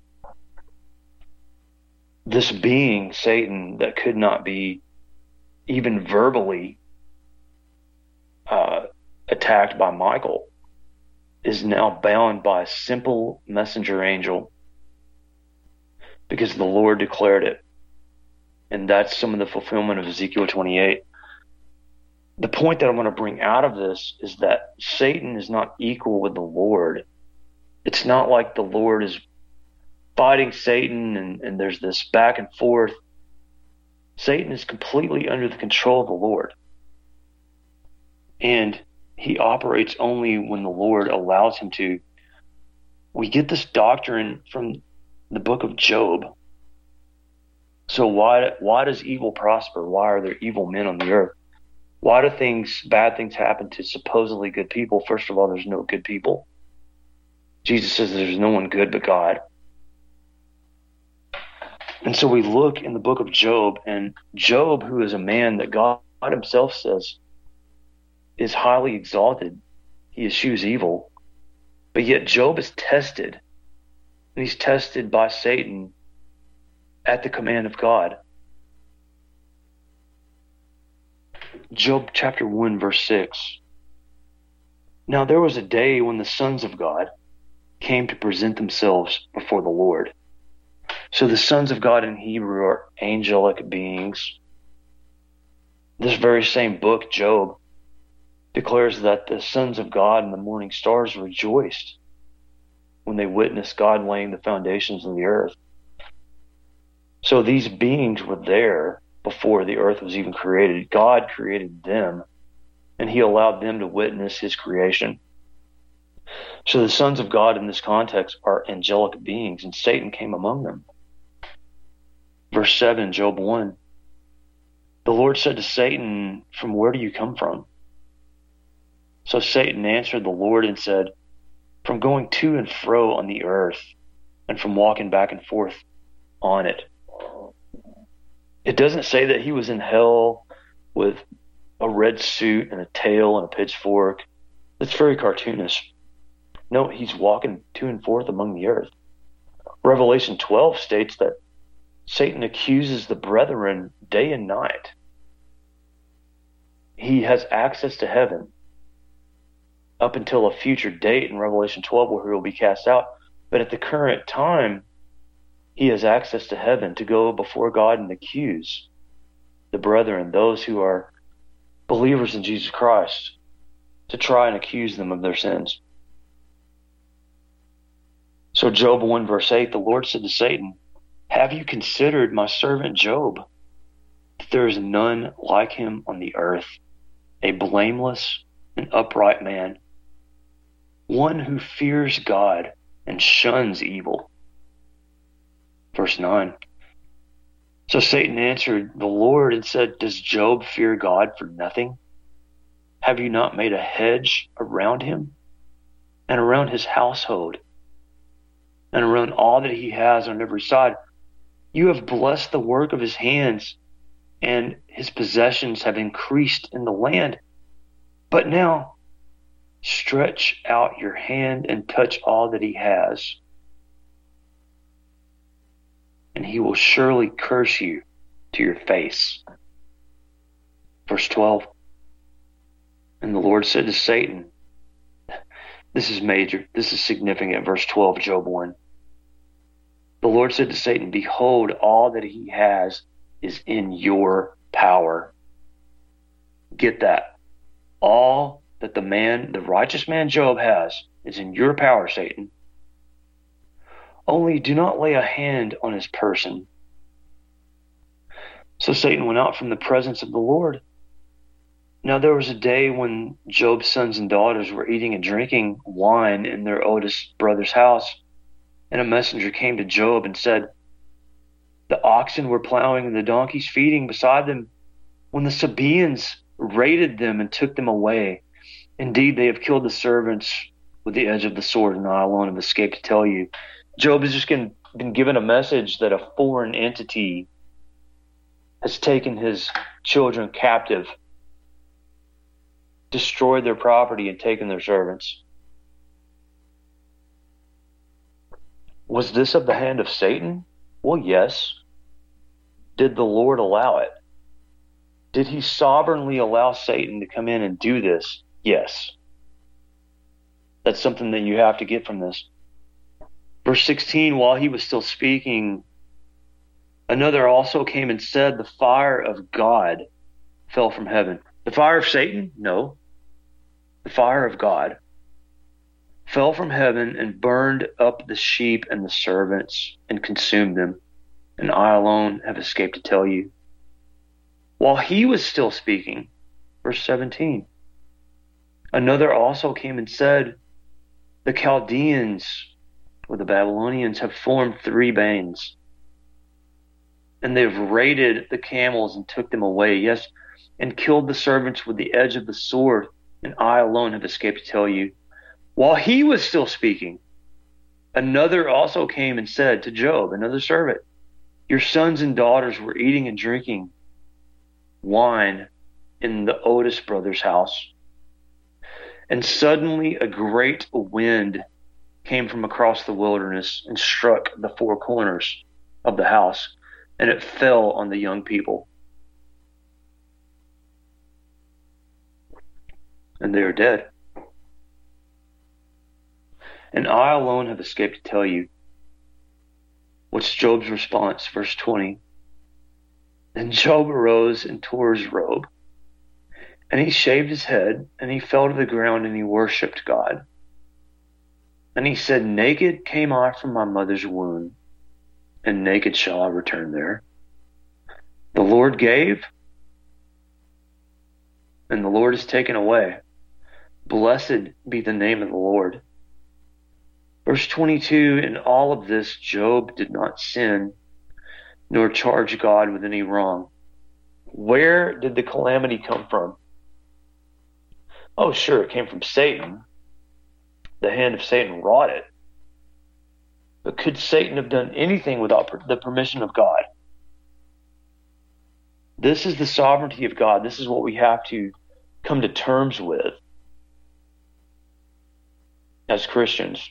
This being, Satan, that could not be even verbally uh, attacked by Michael, is now bound by a simple messenger angel, because the Lord declared it. And that's some of the fulfillment of Ezekiel twenty-eight. The point that I want to bring out of this is that Satan is not equal with the Lord. It's not like the Lord is fighting Satan and, and there's this back and forth. Satan is completely under the control of the Lord. And he operates only when the Lord allows him to. We get this doctrine from the book of Job. So why why does evil prosper? Why are there evil men on the earth? Why do things, bad things happen to supposedly good people? First of all, there's no good people. Jesus says there's no one good but God. And so we look in the book of Job, and Job, who is a man that God himself says is highly exalted, he eschews evil, but yet Job is tested. And he's tested by Satan at the command of God. Job chapter one, verse six. "Now there was a day when the sons of God came to present themselves before the Lord." So the sons of God in Hebrew are angelic beings. This very same book, Job, declares that the sons of God and the morning stars rejoiced when they witnessed God laying the foundations of the earth. So these beings were there before the earth was even created. God created them, and he allowed them to witness his creation. So the sons of God in this context are angelic beings, and Satan came among them. Verse seven, Job one. "The Lord said to Satan, 'From where do you come from?' So Satan answered the Lord and said, 'From going to and fro on the earth, and from walking back and forth on it.'" It doesn't say that he was in hell with a red suit and a tail and a pitchfork. That's very cartoonish. No, he's walking to and forth among the earth. Revelation twelve states that Satan accuses the brethren day and night. He has access to heaven up until a future date in Revelation twelve where he will be cast out. But at the current time, he has access to heaven to go before God and accuse the brethren, those who are believers in Jesus Christ, to try and accuse them of their sins. So Job one verse eight, the Lord said to Satan, have you considered my servant Job, that there is none like him on the earth, a blameless and upright man, one who fears God and shuns evil. Verse nine. So Satan answered the Lord and said, does Job fear God for nothing? Have you not made a hedge around him and around his household and around all that he has on every side? You have blessed the work of his hands, and his possessions have increased in the land. But now stretch out your hand and touch all that he has, and he will surely curse you to your face. Verse twelve. And the Lord said to Satan, this is major, this is significant, verse twelve, Job one. The Lord said to Satan, behold, all that he has is in your power. Get that. All that the man, the righteous man Job has is in your power, Satan. Only do not lay a hand on his person. So Satan went out from the presence of the Lord. Now there was a day when Job's sons and daughters were eating and drinking wine in their oldest brother's house. And a messenger came to Job and said, the oxen were plowing and the donkeys feeding beside them when the Sabaeans raided them and took them away. Indeed, they have killed the servants with the edge of the sword, and I alone have escaped to tell you. Job has just been given a message that a foreign entity has taken his children captive, destroyed their property, and taken their servants. Was this of the hand of Satan? Well, yes. Did the Lord allow it? Did he sovereignly allow Satan to come in and do this? Yes. That's something that you have to get from this. Verse sixteen, while he was still speaking, another also came and said, the fire of God fell from heaven. The fire of Satan? No. The fire of God fell from heaven and burned up the sheep and the servants and consumed them. And I alone have escaped to tell you. While he was still speaking, verse seventeen, another also came and said, the Chaldeans or the Babylonians have formed three bands, and they've raided the camels and took them away, yes, and killed the servants with the edge of the sword, and I alone have escaped to tell you. While he was still speaking, another also came and said to Job, another servant, your sons and daughters were eating and drinking wine in the oldest brother's house. And suddenly a great wind came from across the wilderness and struck the four corners of the house, and it fell on the young people. And they are dead. And I alone have escaped to tell you. What's Job's response? Verse twenty. Then Job arose and tore his robe, and he shaved his head, and he fell to the ground, and he worshipped God. And he said, naked came I from my mother's womb, and naked shall I return there. The Lord gave, and the Lord has taken away. Blessed be the name of the Lord. Verse twenty-two, in all of this, Job did not sin, nor charge God with any wrong. Where did the calamity come from? Oh, sure, it came from Satan. The hand of Satan wrought it. But could Satan have done anything without the permission of God? This is the sovereignty of God. This is what we have to come to terms with as Christians.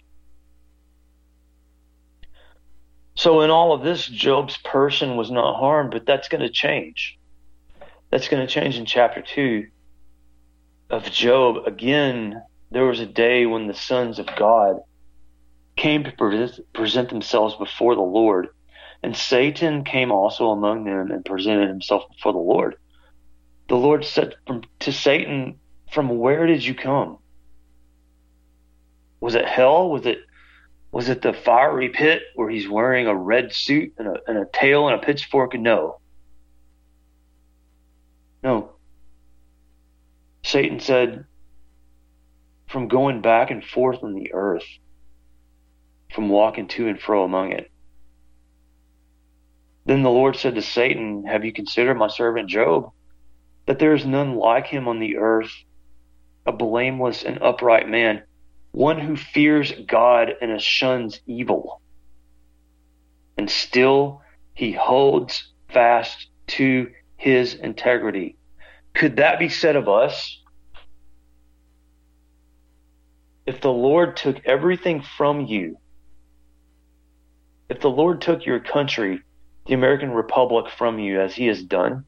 So in all of this, Job's person was not harmed, but that's going to change. That's going to change in chapter two of Job. Again, there was a day when the sons of God came to present themselves before the Lord, and Satan came also among them and presented himself before the Lord. The Lord said to Satan, "From where did you come? Was it hell? Was it was it the fiery pit where he's wearing a red suit and a, and a tail and a pitchfork?" No. No. Satan said, "From going back and forth on the earth, from walking to and fro among it." Then the Lord said to Satan, "Have you considered my servant Job, that there is none like him on the earth, a blameless and upright man, one who fears God and shuns evil? And still he holds fast to his integrity." Could that be said of us? If the Lord took everything from you, if the Lord took your country, the American Republic, from you as he has done,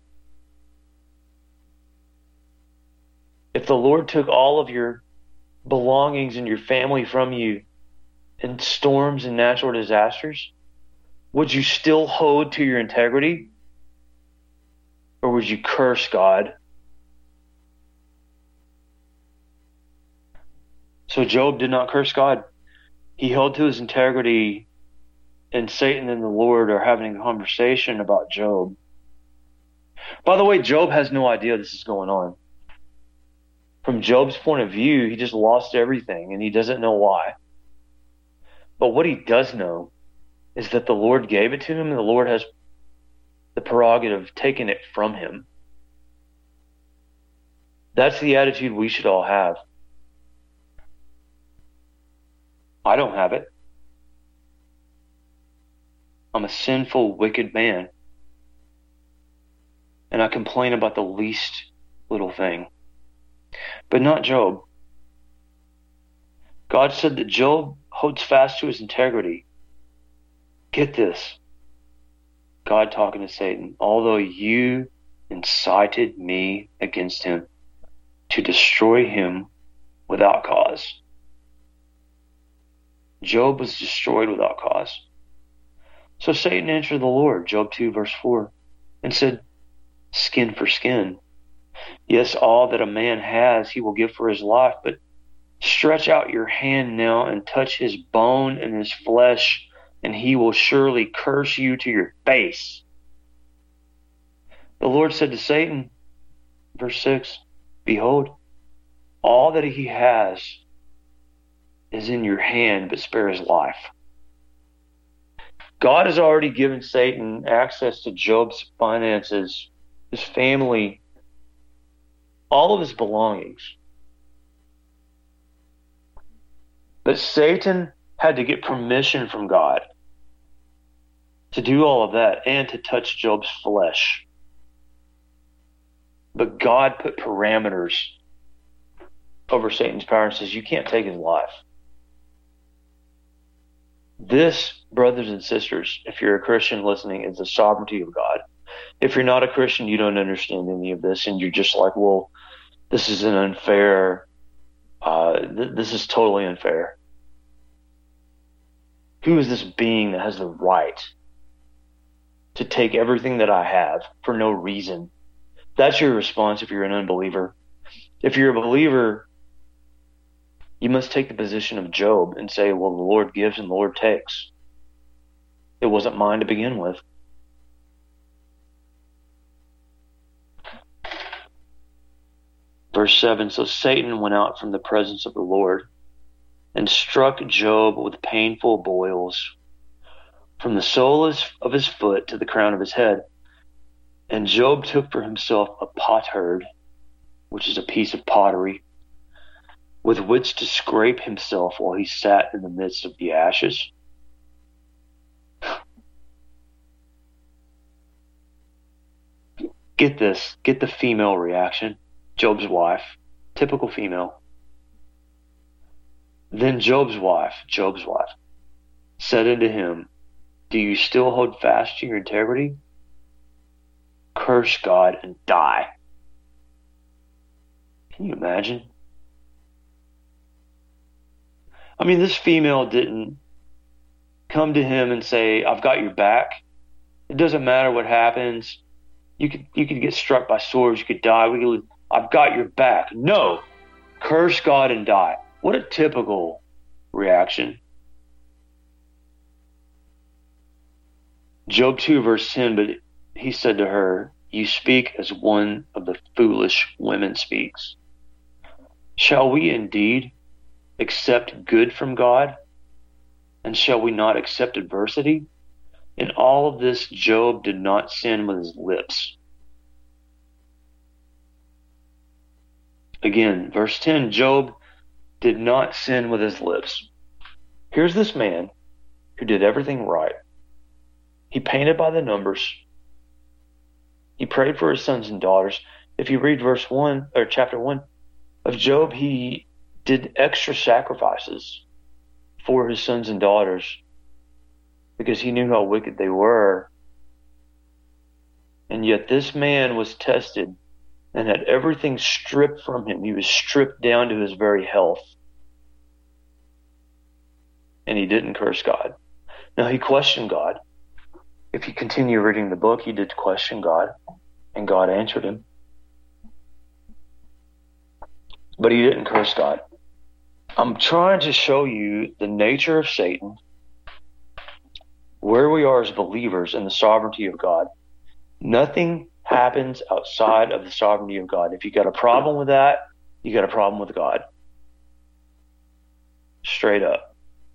if the Lord took all of your belongings and your family from you in storms and natural disasters, would you still hold to your integrity? Or would you curse God? So Job did not curse God. He held to his integrity, and Satan and the Lord are having a conversation about Job. By the way, Job has no idea this is going on. From Job's point of view, he just lost everything, and he doesn't know why. But what he does know is that the Lord gave it to him, and the Lord has the prerogative of taking it from him. That's the attitude we should all have. I don't have it. I'm a sinful, wicked man. And I complain about the least little thing. But not Job. God said that Job holds fast to his integrity. Get this. God talking to Satan. "Although you incited me against him to destroy him without cause." Job was destroyed without cause. So Satan answered the Lord, Job two verse four, and said, "Skin for skin. Yes, all that a man has he will give for his life, but stretch out your hand now and touch his bone and his flesh, and he will surely curse you to your face." The Lord said to Satan, verse six, "Behold, all that he has is in your hand, but spare his life." God has already given Satan access to Job's finances, his family, all of his belongings. But Satan had to get permission from God to do all of that and to touch Job's flesh. But God put parameters over Satan's power and says, "You can't take his life." This, brothers and sisters, if you're a Christian listening, is the sovereignty of God. If you're not a Christian, you don't understand any of this, and you're just like, well, this is an unfair, uh, th- this is totally unfair. Who is this being that has the right to take everything that I have for no reason? That's your response if you're an unbeliever. If you're a believer, you must take the position of Job and say, well, the Lord gives and the Lord takes. It wasn't mine to begin with. Verse seven, so Satan went out from the presence of the Lord and struck Job with painful boils from the sole of his foot to the crown of his head. And Job took for himself a potsherd, which is a piece of pottery, with which to scrape himself while he sat in the midst of the ashes. Get this, get the female reaction. Job's wife, typical female. Then Job's wife, Job's wife, said unto him, do you still hold fast to your integrity? Curse God and die. Can you imagine? I mean, this female didn't come to him and say, I've got your back. It doesn't matter what happens. You could you could get struck by swords. You could die. We could, I've got your back. No. Curse God and die. What a typical reaction. Job two, verse ten, but he said to her, you speak as one of the foolish women speaks. Shall we indeed accept good from God? And shall we not accept adversity? In all of this, Job did not sin with his lips. Again, verse ten, Job did not sin with his lips. Here's this man who did everything right. He painted by the numbers. He prayed for his sons and daughters. If you read verse one or chapter one of Job, he did extra sacrifices for his sons and daughters because he knew how wicked they were. And yet this man was tested and had everything stripped from him. He was stripped down to his very health. And he didn't curse God. Now, he questioned God. If you continue reading the book, he did question God, and God answered him. But he didn't curse God. I'm trying to show you the nature of Satan, where we are as believers, and the sovereignty of God. Nothing happens outside of the sovereignty of God. If you got a problem with that, you got a problem with God. Straight up.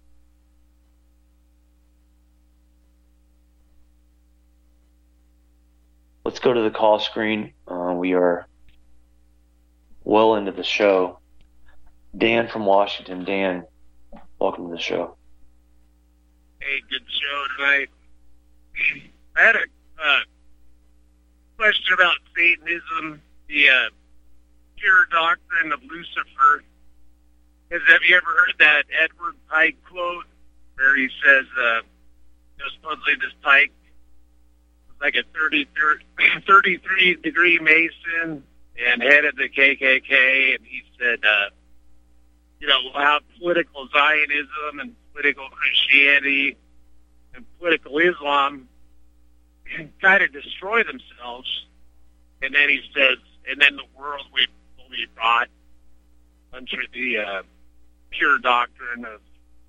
Let's go to the call screen. Uh, we are well into the show. Dan from Washington. Dan, welcome to the show. Hey, good show tonight. I had a uh, question about Satanism, the uh, pure doctrine of Lucifer. Has, have you ever heard that Edward Pike quote where he says, uh, you know, supposedly this Pike was like a thirty, thirty-three degree Mason and head of the K K K, and he said, uh, you know, how political Zionism and political Christianity and political Islam kind of destroy themselves. And then he says, and then the world will be brought under the uh, pure doctrine of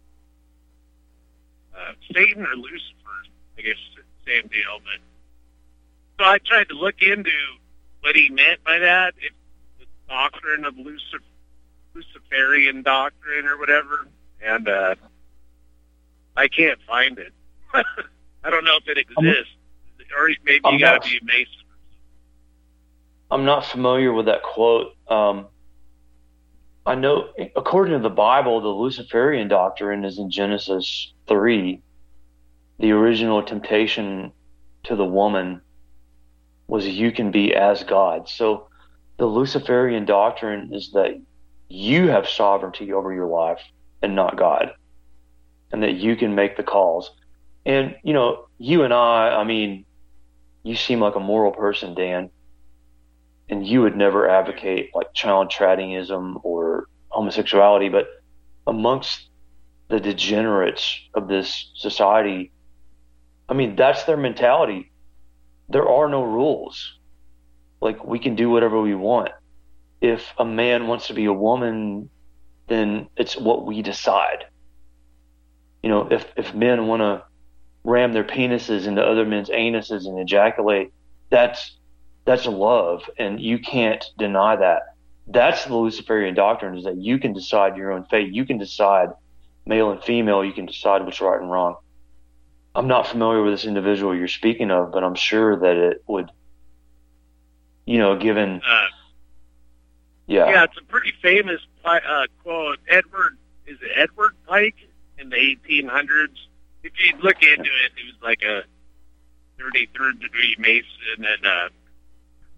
uh, Satan or Lucifer. I guess it's the same deal. But so I tried to look into what he meant by that, if the doctrine of Lucifer, Luciferian doctrine or whatever, and uh, I can't find it. I don't know if it exists, or maybe I'm you got not, to be a Mason. I'm not familiar with that quote. Um, I know, according to the Bible, the Luciferian doctrine is in Genesis three. The original temptation to the woman was you can be as God. So the Luciferian doctrine is that you have sovereignty over your life and not God, and that you can make the calls. And, you know, you and I, I mean, you seem like a moral person, Dan, and you would never advocate like child tradingism or homosexuality, but amongst the degenerates of this society, I mean, that's their mentality. There are no rules. Like, we can do whatever we want. If a man wants to be a woman, then it's what we decide. You know, if, if men want to ram their penises into other men's anuses and ejaculate, that's that's love, and you can't deny that. That's the Luciferian doctrine, is that you can decide your own fate. You can decide, male and female, you can decide what's right and wrong. I'm not familiar with this individual you're speaking of, but I'm sure that it would, you know, given... Uh, yeah. Yeah, it's a pretty famous uh, quote. Edward, is it Edward Pike in the eighteen hundreds? If you look into it, he was like a thirty-third degree Mason, and uh,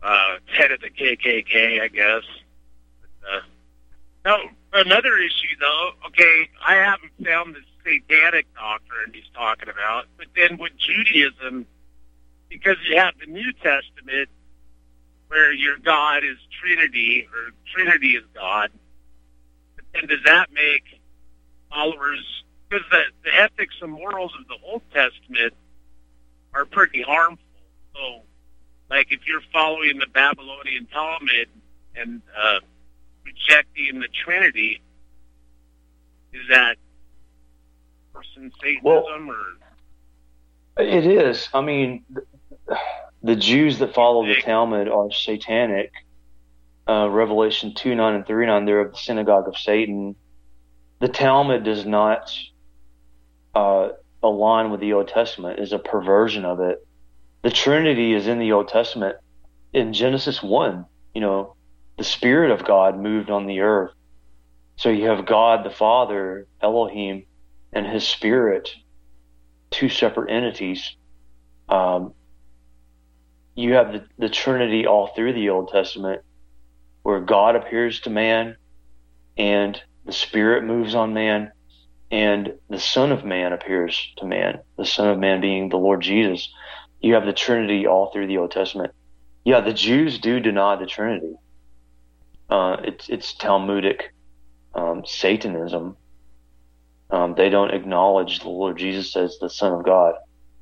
uh, head of the K K K, I guess. But, uh, no, another issue, though, okay, I haven't found the satanic doctrine he's talking about, but then with Judaism, because you have the New Testament where your God is Trinity, or Trinity is God, but then does that make followers, because the, the ethics and morals of the Old Testament are pretty harmful. So, like, if you're following the Babylonian Talmud and uh, rejecting the Trinity, is that person Satanism, well, or? It is. I mean, the Jews that follow the Talmud are satanic. Uh, Revelation two nine and three nine, they're of the synagogue of Satan. The Talmud does not uh, align with the Old Testament, is a perversion of it. The Trinity is in the Old Testament. In Genesis one, you know, the Spirit of God moved on the earth. So you have God the Father, Elohim, and His Spirit, two separate entities. Um, you have the, the Trinity all through the Old Testament, where God appears to man, and the Spirit moves on man, and the Son of Man appears to man, the Son of Man being the Lord Jesus. You have the Trinity all through the Old Testament. Yeah, the Jews do deny the Trinity. Uh, it's, it's Talmudic um, Satanism. Um, they don't acknowledge the Lord Jesus as the Son of God.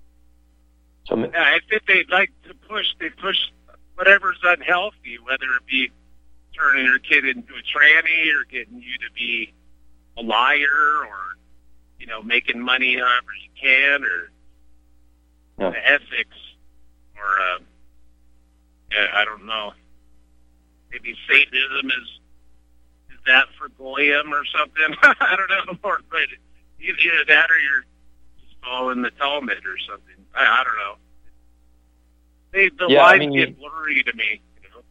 So, yeah, I think they like to push, they push whatever's unhealthy, whether it be turning your kid into a tranny or getting you to be a liar or, you know, making money however you can, or yeah. the ethics, or, uh, yeah, I don't know. Maybe Satanism is, is that for Goyim or something? I don't know. Or, but either that or you're just following the Talmud or something. I, I don't know. They, the yeah, lines I mean, get blurry to me. You know?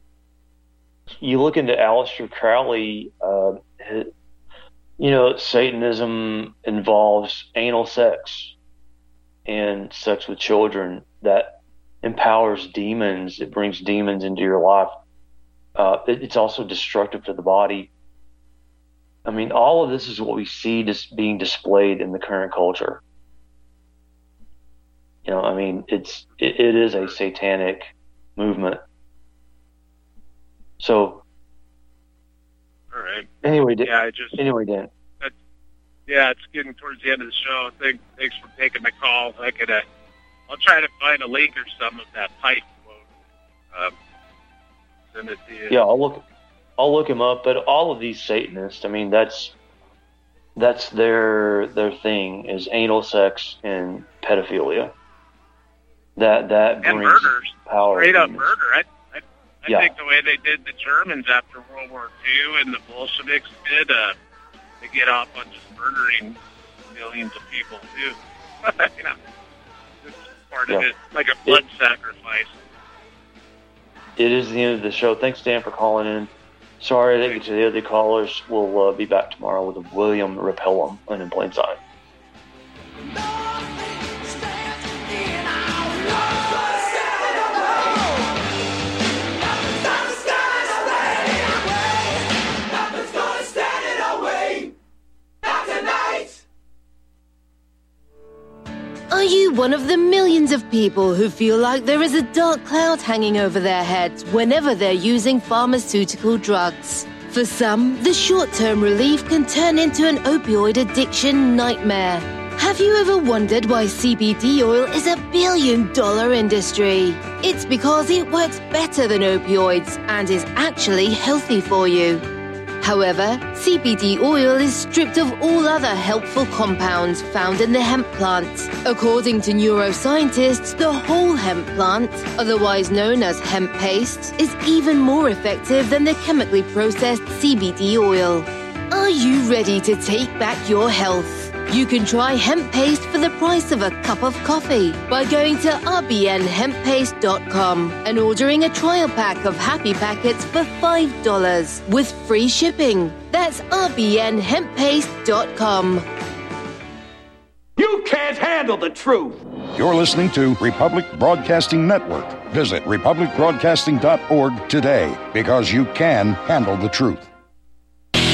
You look into Aleister Crowley, uh, you know, Satanism involves anal sex and sex with children that empowers demons. It brings demons into your life. Uh, it, it's also destructive to the body. I mean, all of this is what we see just being displayed in the current culture. You know, I mean, it's it, it is a satanic movement. So, all right. Anyway, yeah, I just anyway, Dan. That's, yeah, it's getting towards the end of the show. Thank, thanks for taking the call. I could, uh, I'll try to find a link or some of that pipe quote. Um, send it to you. Yeah, I'll look. I'll look him up. But all of these Satanists, I mean, that's that's their their thing is anal sex and pedophilia. That that and brings murders, power. straight up murder. I, I, I Yeah. think the way they did the Germans after World War Two and the Bolsheviks did, uh, to get off on just murdering millions of people too. You know, it's part of Yeah. it, like a blood It- sacrifice. It is the end of the show. Thanks, Dan, for calling in. Sorry I didn't get to the other callers. We'll uh, be back tomorrow with William Repellum on In Plain Sight. Are you one of the millions of people who feel like there is a dark cloud hanging over their heads whenever they're using pharmaceutical drugs? For some, the short-term relief can turn into an opioid addiction nightmare. Have you ever wondered why C B D oil is a billion-dollar industry? It's because it works better than opioids and is actually healthy for you. However, C B D oil is stripped of all other helpful compounds found in the hemp plant. According to neuroscientists, the whole hemp plant, otherwise known as hemp paste, is even more effective than the chemically processed C B D oil. Are you ready to take back your health? You can try hemp paste for the price of a cup of coffee by going to r b n hemp paste dot com and ordering a trial pack of Happy Packets for five dollars with free shipping. That's r b n hemp paste dot com. You can't handle the truth. You're listening to Republic Broadcasting Network Visit republic broadcasting dot org today, because you can handle the truth.